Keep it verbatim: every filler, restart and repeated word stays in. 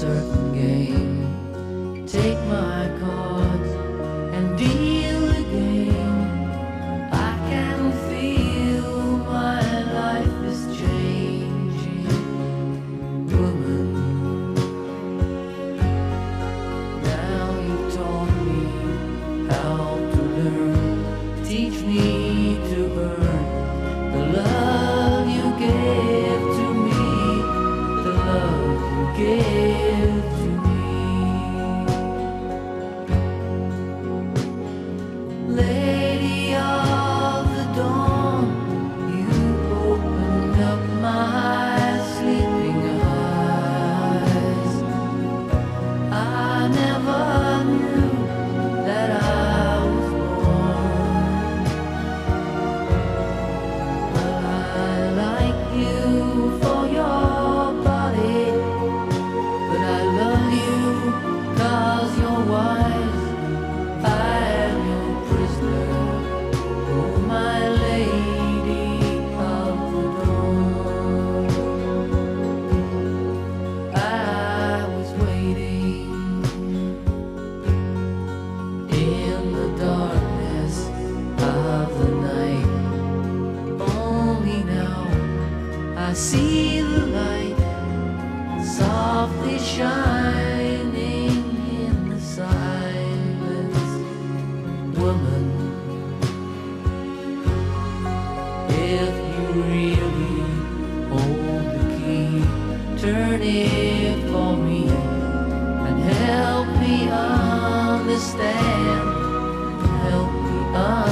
certain game. Take my cards and deal the game. I can feel my life is changing. Woman, now you taught me how to learn. Teach me to earn the love you gave to me, the love you gave to me. Lady of the dawn, you opened up my sleeping eyes. I never knew that I was born. Well, I like you for your body, but I love you 'cause you're wise. I am your prisoner, oh my lady of the dawn. I was waiting in the darkness of the night. Only now I see the light softly shining in the silence. Woman, if you really hold the key, turn it for me and help me understand. Help me understand.